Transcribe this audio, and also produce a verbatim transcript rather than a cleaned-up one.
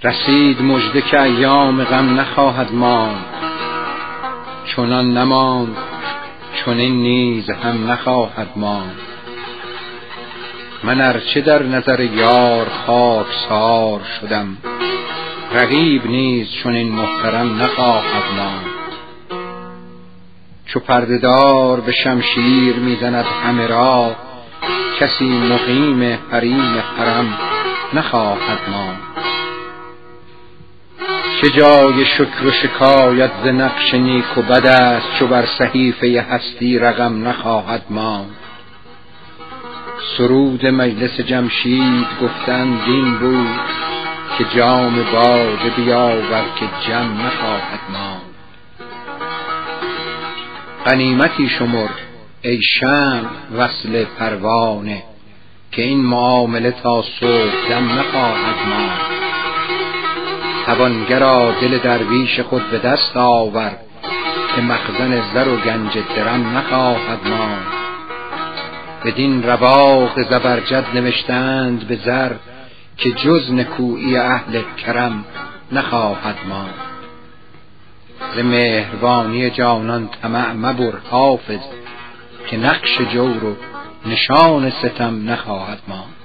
رسید مژده که ایام غم نخواهد ماند، چنان نماند چنین نیز هم نخواهد ماند. من ارچه در نظر یار خاکسار شدم، رقیب نیز چنین محترم نخواهد ماند. چو پرده دار به شمشیر میزند همه را، کسی مقیم حریم حرم نخواهد ماند. چه جای شکر و شکایت ز نقش نیک و بد است، چو بر صحیفه هستی رقم نخواهد ماند. سرود مجلس جمشید گفتند این بود، که جام باده بیاور که جم نخواهد ماند. غنیمتی شمر ای شمع وصل پروانه، که این معامله تا صبح دم نخواهد ماند. توانگرا دل درویش خود به دست آور، که مخزن زر و گنج درم نخواهد ماند. بدین رواق زبرجد نوشتند به زر، که جز نکویی اهل کرم نخواهد ماند. ز مهربانی جانان طمع مبر حافظ، که نقش جور و نشان ستم نخواهد ماند.